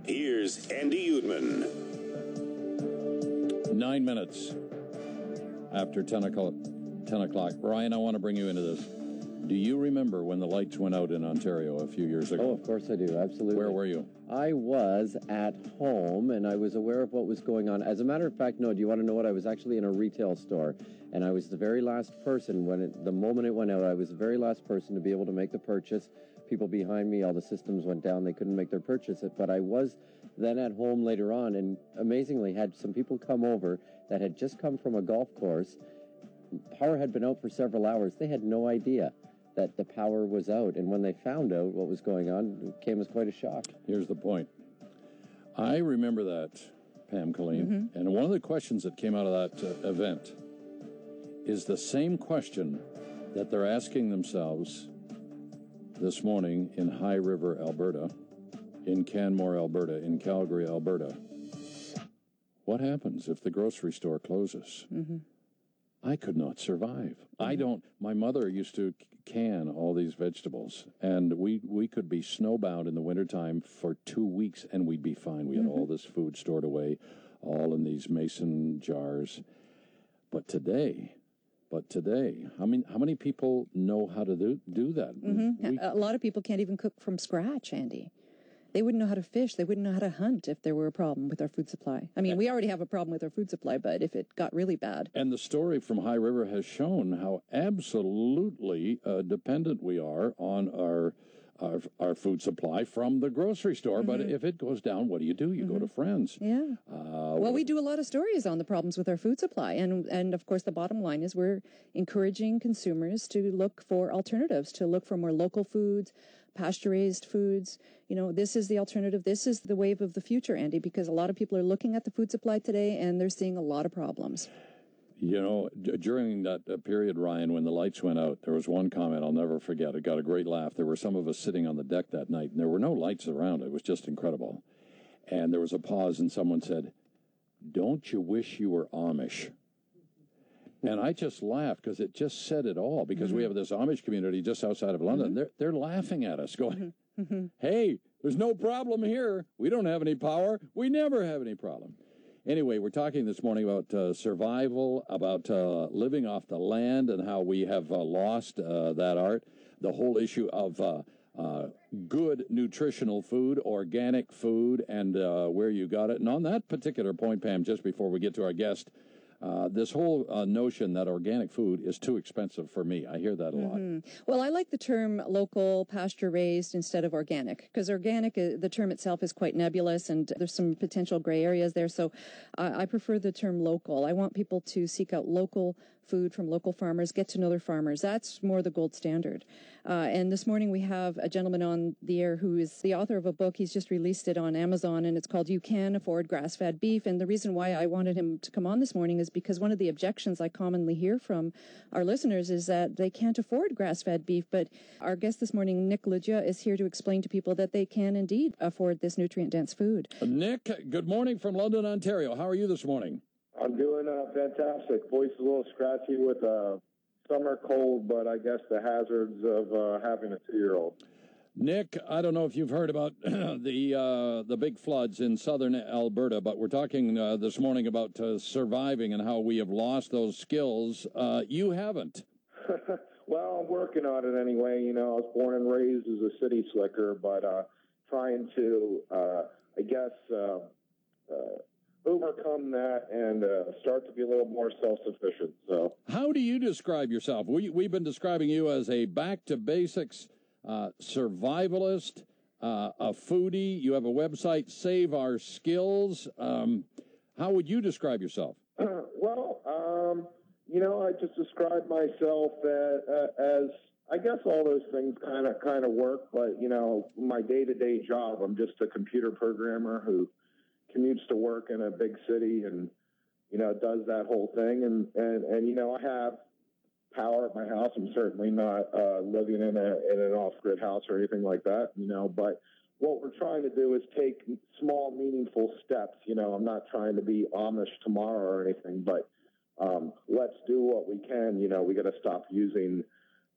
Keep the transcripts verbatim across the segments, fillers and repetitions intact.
Here's Andy Uedman. Nine minutes after ten o'clock. ten o'clock. Brian, I want to bring you into this. Do you remember when the lights went out in Ontario a few years ago? Oh, of course I do. Absolutely. Where were you? I was at home, and I was aware of what was going on. As a matter of fact, no, do you want to know what? I was actually in a retail store, and I was the very last person when it, the moment it went out, I was the very last person to be able to make the purchase. People behind me, all the systems went down. They couldn't make their purchase. But I was then at home later on, and amazingly had some people come over that had just come from a golf course. Power had been out for several hours. They had no idea that the power was out. And when they found out what was going on, it came as quite a shock. Here's the point. I remember that, Pam Colleen, mm-hmm. and one of the questions that came out of that uh, event is the same question that they're asking themselves this morning in High River, Alberta, in Canmore, Alberta, in Calgary, Alberta. What happens if the grocery store closes? Mm-hmm. I could not survive. Mm-hmm. I don't. My mother used to can all these vegetables, and we, we could be snowbound in the wintertime for two weeks, and we'd be fine. We had mm-hmm. all this food stored away, all in these mason jars. But today, but today, how many how many people know how to do do that? Mm-hmm. We, a lot of people can't even cook from scratch, Andy. They wouldn't know how to fish. They wouldn't know how to hunt if there were a problem with our food supply. I mean, we already have a problem with our food supply, but if it got really bad. And the story from High River has shown how absolutely uh, dependent we are on our, our our food supply from the grocery store. Mm-hmm. But if it goes down, what do you do? You mm-hmm. go to friends. Yeah. Uh, well, we do a lot of stories on the problems with our food supply. And, and of course, the bottom line is we're encouraging consumers to look for alternatives, to look for more local foods, pasture-raised foods. You know, this is the alternative. This is the wave of the future, Andy, because a lot of people are looking at the food supply today and they're seeing a lot of problems. You know, d- during that uh, period, Ryan, when the lights went out, there was one comment I'll never forget. It got a great laugh. There were some of us sitting on the deck that night, and there were no lights around. It was just incredible. And there was a pause, and someone said, "Don't you wish you were Amish?" And I just laughed because it just said it all, because mm-hmm. we have this Amish community just outside of London. Mm-hmm. They're, they're laughing at us going, mm-hmm. hey, there's no problem here. We don't have any power. We never have any problem. Anyway, we're talking this morning about uh, survival, about uh, living off the land and how we have uh, lost uh, that art. The whole issue of uh, uh, good nutritional food, organic food, and uh, where you got it. And on that particular point, Pam, just before we get to our guest, Uh, this whole uh, notion that organic food is too expensive for me. I hear that a lot. Mm-hmm. Well, I like the term local, pasture-raised instead of organic, because organic, uh, the term itself is quite nebulous, and there's some potential gray areas there. So uh, I prefer the term local. I want people to seek out local food from local farmers, get to know their farmers. That's more the gold standard. Uh, and this morning we have a gentleman on the air who is the author of a book. He's just released it on Amazon, and it's called You Can Afford Grass-Fed Beef. And the reason why I wanted him to come on this morning is because one of the objections I commonly hear from our listeners is that they can't afford grass-fed beef. But our guest this morning, Nick Leggia, is here to explain to people that they can indeed afford this nutrient-dense food. Nick, good morning from London, Ontario. How are you this morning? I'm doing uh, fantastic. Voice is a little scratchy with a summer cold, but I guess the hazards of uh, having a two-year-old. Nick, I don't know if you've heard about the uh, the big floods in southern Alberta, but we're talking uh, this morning about uh, surviving and how we have lost those skills. Uh, you haven't. Well, I'm working on it anyway. You know, I was born and raised as a city slicker, but uh, trying to, uh, I guess, uh, uh, overcome that and uh, start to be a little more self-sufficient. So, how do you describe yourself? We, we've been describing you as a back-to-basics uh, survivalist, uh, a foodie. You have a website, Save Our Skills. Um, how would you describe yourself? Uh, well, um, you know, I just describe myself as, uh, as I guess all those things kind of kind of work, but, you know, my day-to-day job, I'm just a computer programmer who commutes to work in a big city and, you know, does that whole thing. And, and, and you know, I have power at my house. I'm certainly not uh, living in, a, in an off-grid house or anything like that, you know, but what we're trying to do is take small, meaningful steps. You know, I'm not trying to be Amish tomorrow or anything, but um, let's do what we can. You know, we got to stop using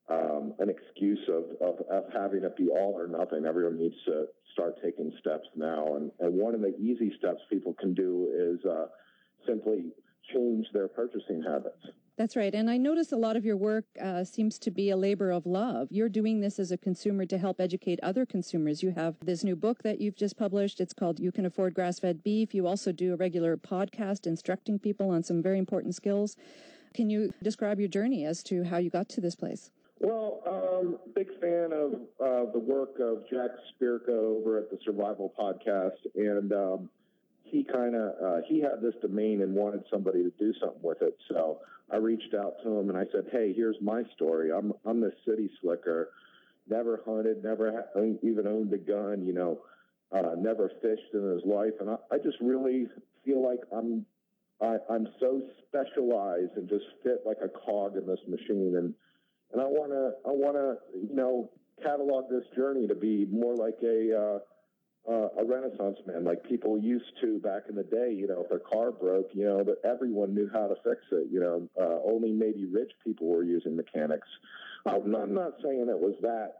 um, an excuse of, of, of having it be all or nothing. Everyone needs to start taking steps now. And, and one of the easy steps people can do is uh, simply change their purchasing habits. That's right. And I notice a lot of your work uh, seems to be a labor of love. You're doing this as a consumer to help educate other consumers. You have this new book that you've just published. It's called You Can Afford Grass-Fed Beef. You also do a regular podcast instructing people on some very important skills. Can you describe your journey as to how you got to this place? Well, um, big fan of uh, the work of Jack Spirko over at the Survival Podcast. And um, he kind of, uh, he had this domain and wanted somebody to do something with it. So I reached out to him and I said, hey, here's my story. I'm I'm this city slicker, never hunted, never ha- even owned a gun, you know, uh, never fished in his life. And I, I just really feel like I'm I, I'm so specialized and just fit like a cog in this machine. And and I want to I want to, you know, catalog this journey to be more like a uh, Uh, a Renaissance man, like people used to back in the day. You know, if their car broke, you know, that everyone knew how to fix it. You know, uh, only maybe rich people were using mechanics. I'm not, I'm not saying it was that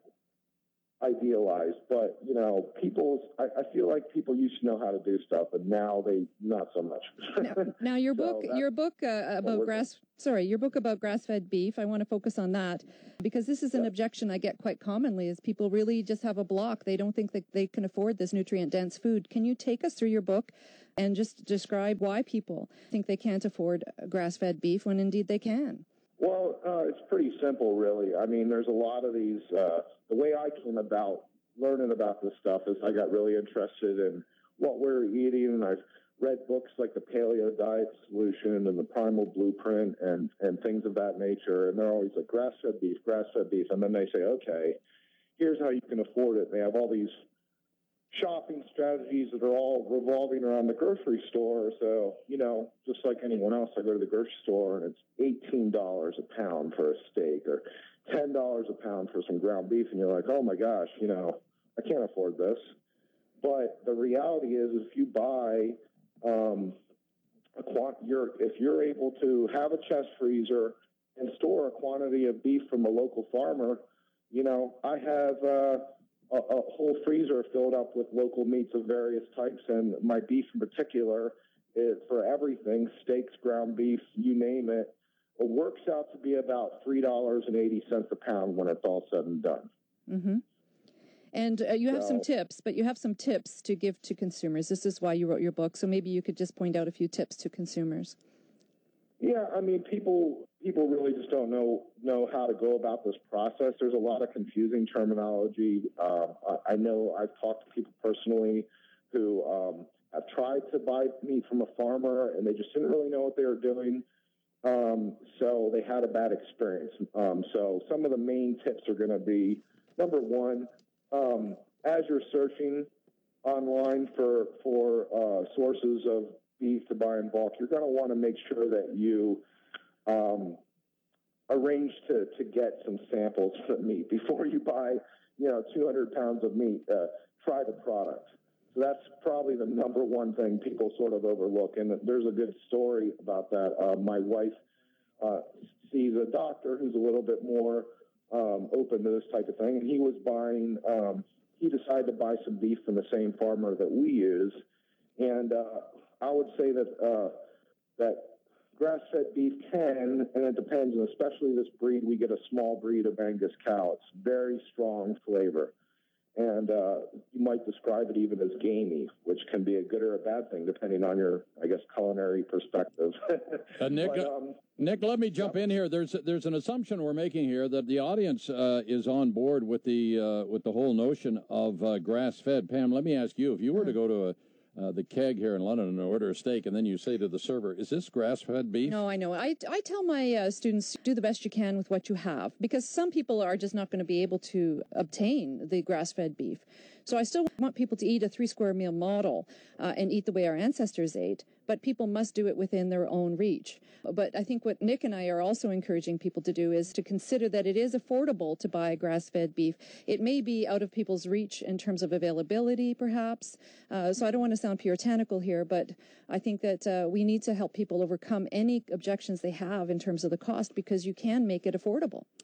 idealized, but you know, people's. I, I feel like people used to know how to do stuff, and now they not so much. now, now your So book, your book uh, about grass. Sorry, your book about grass-fed beef. I want to focus on that because this is an yeah. objection I get quite commonly. Is people really just have a block? They don't think that they can afford this nutrient-dense food. Can you take us through your book and just describe why people think they can't afford grass-fed beef when indeed they can? Well, uh, it's pretty simple, really. I mean, there's a lot of these. Uh, the way I came about learning about this stuff is I got really interested in what we're eating, and I've read books like the Paleo Diet Solution and the Primal Blueprint and, and things of that nature. And they're always like grass-fed beef, grass-fed beef. And then they say, okay, here's how you can afford it. And they have all these shopping strategies that are all revolving around the grocery store. So, you know, just like anyone else, I go to the grocery store and it's eighteen dollars a pound for a steak or ten dollars a pound for some ground beef. And you're like, oh my gosh, you know, I can't afford this. But the reality is if you buy, um, a quant- you're, if you're able to have a chest freezer and store a quantity of beef from a local farmer, you know, I have, uh, A, a whole freezer filled up with local meats of various types, and my beef in particular is for everything, steaks, ground beef, you name it. It works out to be about three dollars and eighty cents a pound when it's all said and done. Mm-hmm. And uh, you have so, some tips, but you have some tips to give to consumers. This is why you wrote your book, so maybe you could just point out a few tips to consumers. Yeah, I mean, people people really just don't know know how to go about this process. There's a lot of confusing terminology. Uh, I, I know I've talked to people personally who um, have tried to buy meat from a farmer, and they just didn't really know what they were doing. Um, so they had a bad experience. Um, so some of the main tips are going to be, number one, um, as you're searching online for, for uh, sources of beef to buy in bulk, you're going to want to make sure that you um, arrange to, to get some samples of meat before you buy, you know, two hundred pounds of meat. Uh, try the product. So that's probably the number one thing people sort of overlook. And there's a good story about that. Uh, my wife uh, sees a doctor who's a little bit more um, open to this type of thing. And he was buying, um, he decided to buy some beef from the same farmer that we use. And uh, I would say that uh, that grass-fed beef can, and it depends, and especially this breed, we get a small breed of Angus cow. It's very strong flavor. And uh, you might describe it even as gamey, which can be a good or a bad thing, depending on your, I guess, culinary perspective. uh, Nick, but, um, Nick, let me jump yeah. in here. There's there's an assumption we're making here that the audience uh, is on board with the uh, with the whole notion of uh, grass-fed. Pam, let me ask you: if you were to go to a Uh, the Keg here in London and order a steak, and then you say to the server, is this grass-fed beef? No, I know. I, I tell my uh, students, do the best you can with what you have, because some people are just not going to be able to obtain the grass-fed beef. So I still want people to eat a three-square meal model uh, and eat the way our ancestors ate, but people must do it within their own reach. But I think what Nick and I are also encouraging people to do is to consider that it is affordable to buy grass-fed beef. It may be out of people's reach in terms of availability, perhaps. Uh, so I don't want to sound puritanical here, but I think that uh, we need to help people overcome any objections they have in terms of the cost, because you can make it affordable.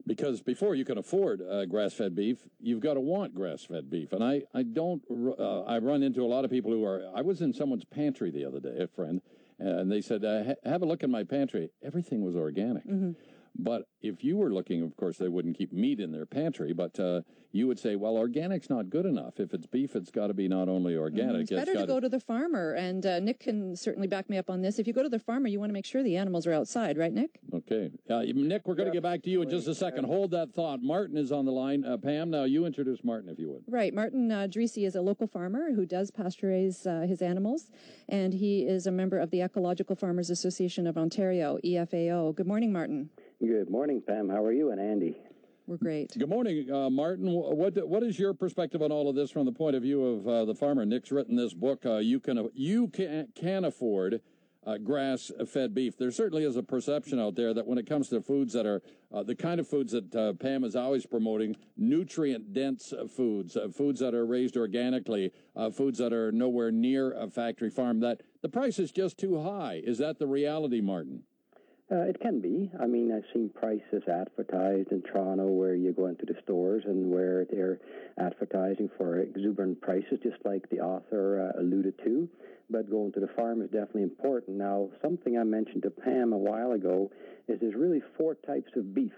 Because before you can afford uh, grass-fed beef, you've got to want grass-fed beef. And I, I don't, uh, I run into a lot of people who are, I was in someone's pantry the other day, a friend, and they said, uh, ha- have a look in my pantry. Everything was organic. Mm-hmm. But if you were looking, of course, they wouldn't keep meat in their pantry, but uh, you would say, well, organic's not good enough. If it's beef, it's got to be not only organic. Mm, it's better it's to go to the farmer, and uh, Nick can certainly back me up on this. If you go to the farmer, you want to make sure the animals are outside, right, Nick? Okay. Uh, Nick, we're going to get back to you in just a second. Hold that thought. Martin is on the line. Uh, Pam, now you introduce Martin, if you would. Right. Martin uh, Dreesy is a local farmer who does pasteurize uh, his animals, and he is a member of the Ecological Farmers Association of Ontario, E F A O. Good morning, Martin. Good morning, Pam. How are you and Andy? We're great. Good morning, uh, Martin. What what is your perspective on all of this from the point of view of uh, the farmer? Nick's written this book. Uh, you can you can can afford uh, grass-fed beef. There certainly is a perception out there that when it comes to foods that are uh, the kind of foods that uh, Pam is always promoting, nutrient-dense foods, uh, foods that are raised organically, uh, foods that are nowhere near a factory farm, that the price is just too high. Is that the reality, Martin? Uh, it can be. I mean, I've seen prices advertised in Toronto where you go into the stores and where they're advertising for exuberant prices, just like the author uh, alluded to. But going to the farm is definitely important. Now, something I mentioned to Pam a while ago is there's really four types of beef.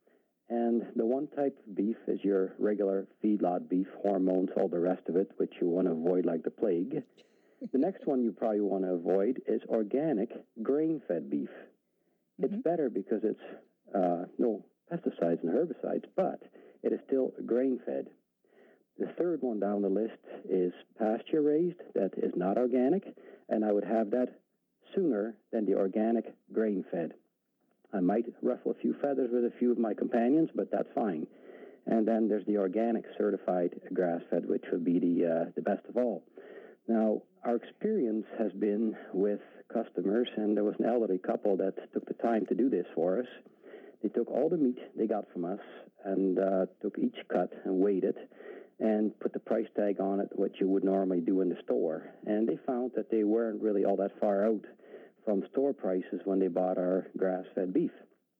And the one type of beef is your regular feedlot beef, hormones, all the rest of it, which you want to avoid like the plague. The next one you probably want to avoid is organic grain-fed beef. It's mm-hmm. better because it's uh, no pesticides and herbicides, but it is still grain-fed. The third one down the list is pasture-raised, that is not organic, and I would have that sooner than the organic grain-fed. I might ruffle a few feathers with a few of my companions, but that's fine. And then there's the organic certified grass-fed, which would be the uh, the best of all. Now, our experience has been with customers, and there was an elderly couple that took the time to do this for us. They took all the meat they got from us and uh, took each cut and weighed it and put the price tag on it, what you would normally do in the store. And they found that they weren't really all that far out from store prices when they bought our grass-fed beef.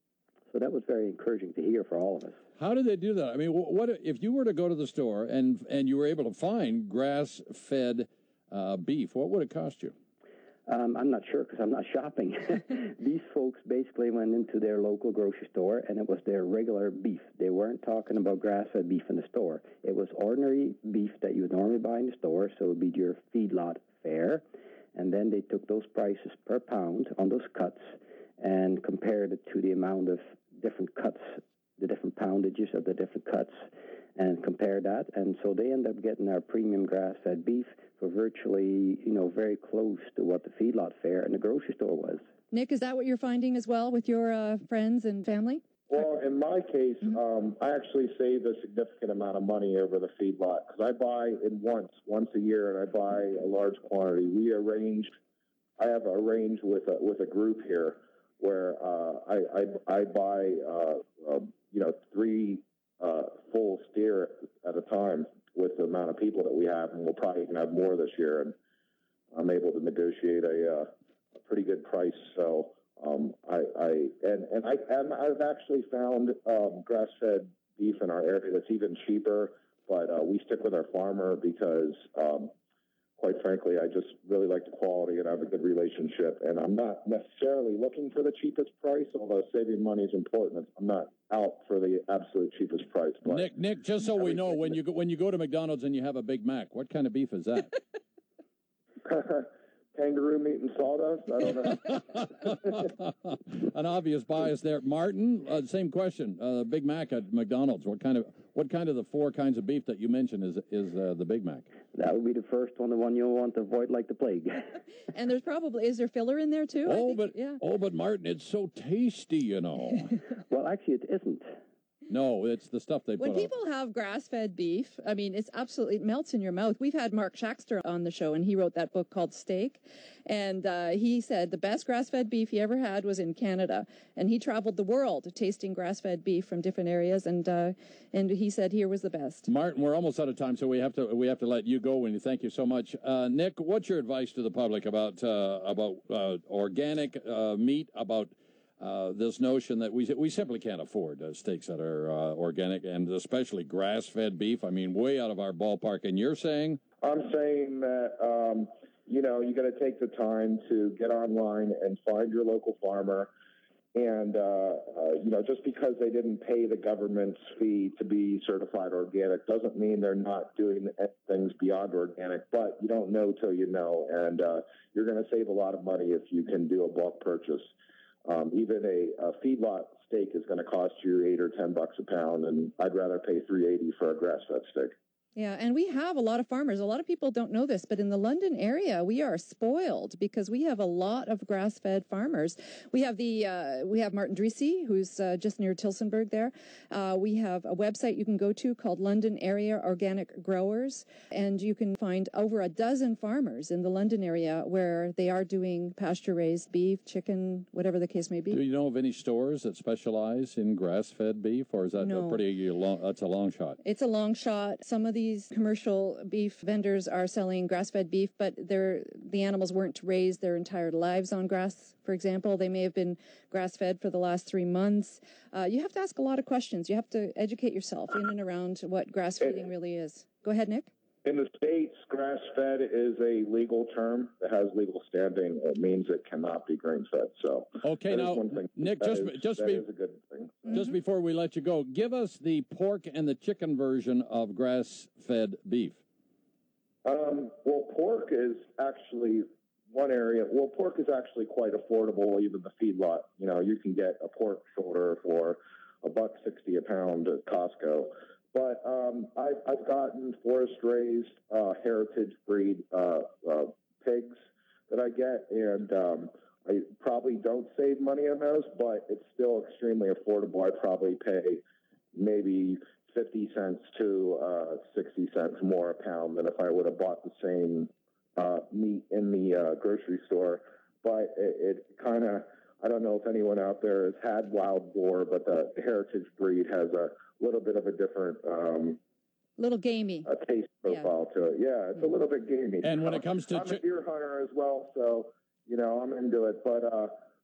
So that was very encouraging to hear for all of us. How did they do that? I mean, what if you were to go to the store and and you were able to find grass-fed Uh, beef, what would it cost you? Um, I'm not sure because I'm not shopping. These folks basically went into their local grocery store, and it was their regular beef. They weren't talking about grass-fed beef in the store. It was ordinary beef that you would normally buy in the store, so it would be your feedlot fare. And then they took those prices per pound on those cuts and compared it to the amount of different cuts, the different poundages of the different cuts, and compared that. And so they end up getting our premium grass-fed beef for virtually, you know, very close to what the feedlot fare in the grocery store was. Nick, is that what you're finding as well with your uh, friends and family? Well, in my case, mm-hmm. um, I actually save a significant amount of money over the feedlot because I buy in once, once a year, and I buy a large quantity. We arranged, I have arranged with a, with a group here where uh, I, I I buy, uh, uh, you know, three uh, full steer at a time with the amount of people that we have, and we'll probably even have more this year. And I'm able to negotiate a, uh, a pretty good price. So um, I, I and and I and I've actually found um, grass-fed beef in our area that's even cheaper. But uh, we stick with our farmer because, um, quite frankly, I just really like the quality and I have a good relationship. And I'm not necessarily looking for the cheapest price, although saving money is important. I'm not out for the absolute cheapest price. But Nick, Nick, just so we know, when you go, when you go to McDonald's and you have a Big Mac, what kind of beef is that? Kangaroo meat and sawdust? I don't know. An obvious bias there. Martin, uh, same question. Uh, Big Mac at McDonald's. What kind of what kind of the four kinds of beef that you mentioned is is uh, the Big Mac? That would be the first one, the one you'll want to avoid like the plague. And there's probably, is there filler in there too? Oh, think, but yeah. oh, but Martin, it's so tasty, you know. Well, actually, it isn't. No, it's the stuff they when put people up. have grass-fed beef, I mean, it's absolutely, it melts in your mouth. We've had Mark Shaxter on the show, and he wrote that book called Steak. And uh, he said the best grass-fed beef he ever had was in Canada. And he traveled the world tasting grass-fed beef from different areas, and uh, and he said here was the best. Martin, we're almost out of time, so we have to we have to let you go. And thank you so much, uh, Nick. What's your advice to the public about uh, about uh, organic uh, meat, about uh, this notion that we we simply can't afford uh, steaks that are uh, organic, and especially grass-fed beef. I mean, way out of our ballpark. And you're saying? I'm saying that, um, you know, you got to take the time to get online and find your local farmer. And, uh, uh, you know, just because they didn't pay the government's fee to be certified organic doesn't mean they're not doing things beyond organic, but you don't know till you know. And uh, you're going to save a lot of money if you can do a bulk purchase. Um, even a, a feedlot steak is going to cost you eight or ten bucks a pound, and I'd rather pay three eighty for a grass-fed steak. Yeah, and we have a lot of farmers. A lot of people don't know this, but in the London area, we are spoiled because we have a lot of grass-fed farmers. We have the uh, we have Martin Dreesy, who's uh, just near Tilsonburg there. Uh, we have a website you can go to called London Area Organic Growers, and you can find over a dozen farmers in the London area where they are doing pasture-raised beef, chicken, whatever the case may be. Do you know of any stores that specialize in grass-fed beef, or is that No. a pretty long? That's a long shot. It's a long shot. Some of these commercial beef vendors are selling grass-fed beef, but they're, the animals weren't raised their entire lives on grass, for example. They may have been grass-fed for the last three months. Uh, you have to ask a lot of questions. You have to educate yourself in and around what grass-feeding really is. Go ahead, Nick. In the States, grass-fed is a legal term that has legal standing. It means it cannot be grain-fed. So, okay, now, one thing. Nick, that just is, just that be, is a good thing. just Mm-hmm. before we let you go, give us the pork and the chicken version of grass-fed beef. Um, well, pork is actually one area. Well, pork is actually quite affordable, even the feedlot. You know, you can get a pork shoulder for a buck sixty a pound at Costco. But um, I've, I've gotten forest-raised uh, heritage breed uh, uh, pigs that I get, and um, I probably don't save money on those, but it's still extremely affordable. I probably pay maybe fifty cents to uh, sixty cents more a pound than if I would have bought the same uh, meat in the uh, grocery store. But it, it kind of, I don't know if anyone out there has had wild boar, but the heritage breed has a little bit of a different um, Little gamey. a taste profile yeah. to it. Yeah, it's a little bit gamey. And when it comes to I'm chi- a deer hunter as well, so you know I'm into it. But uh,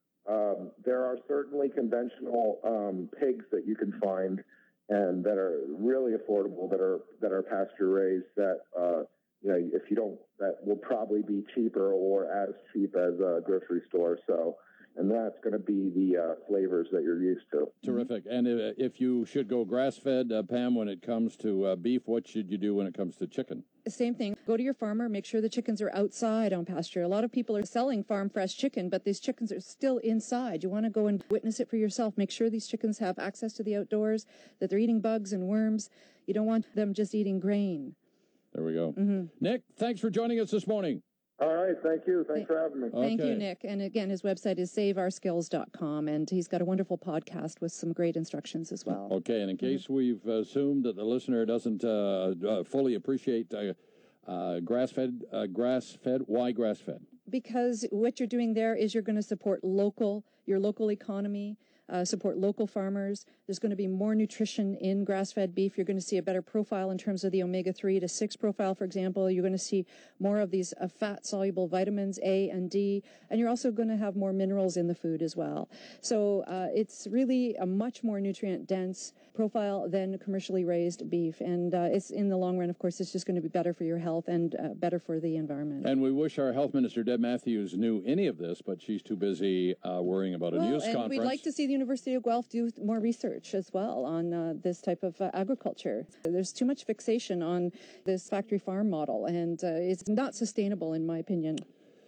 um, there are certainly conventional um, pigs that you can find and that are really affordable, that are that are pasture raised. That uh, you know, if you don't, that will probably be cheaper or as cheap as a grocery store. So. And that's going to be the uh, flavors that you're used to. Terrific. And uh, if you should go grass-fed, uh, Pam, when it comes to uh, beef, what should you do when it comes to chicken? Same thing. Go to your farmer, make sure the chickens are outside on pasture. A lot of people are selling farm fresh chicken, but these chickens are still inside. You want to go and witness it for yourself. Make sure these chickens have access to the outdoors, that they're eating bugs and worms. You don't want them just eating grain. There we go. Mm-hmm. Nick, thanks for joining us this morning. All right, thank you. Thanks Thank, for having me. Thank Okay. you, Nick. And again, his website is save our skills dot com, and he's got a wonderful podcast with some great instructions as well. Okay, and in case mm-hmm. we've assumed that the listener doesn't uh, uh, fully appreciate uh, uh, grass-fed, uh, grass-fed, why grass-fed? Because what you're doing there is you're going to support local, your local economy, uh, support local farmers. There's going to be more nutrition in grass-fed beef. You're going to see a better profile in terms of the omega three to six profile, for example. You're going to see more of these uh, fat-soluble vitamins A and D, and you're also going to have more minerals in the food as well. So uh, it's really a much more nutrient-dense profile than commercially raised beef, and uh, it's in the long run, of course, it's just going to be better for your health and uh, better for the environment. And we wish our health minister, Deb Matthews, knew any of this, but she's too busy uh, worrying about a well, news and conference. We'd like to see the University of Guelph do more research as well on uh, this type of uh, agriculture. There's too much fixation on this factory farm model, and uh, it's not sustainable, in my opinion.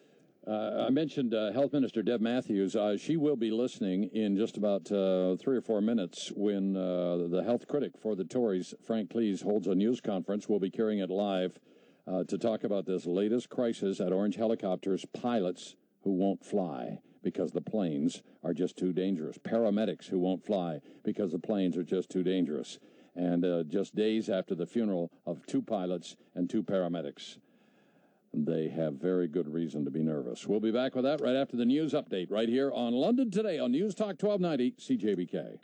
Uh, I mentioned uh, Health Minister Deb Matthews. Uh, she will be listening in just about uh, three or four minutes when uh, the health critic for the Tories, Frank Cleese, holds a news conference. We'll be carrying it live uh, to talk about this latest crisis at Orange Helicopters, pilots who won't fly because the planes are just too dangerous, paramedics who won't fly because the planes are just too dangerous, and uh, just days after the funeral of two pilots and two paramedics. They have very good reason to be nervous. We'll be back with that right after the news update right here on London Today on News Talk twelve ninety C J B K.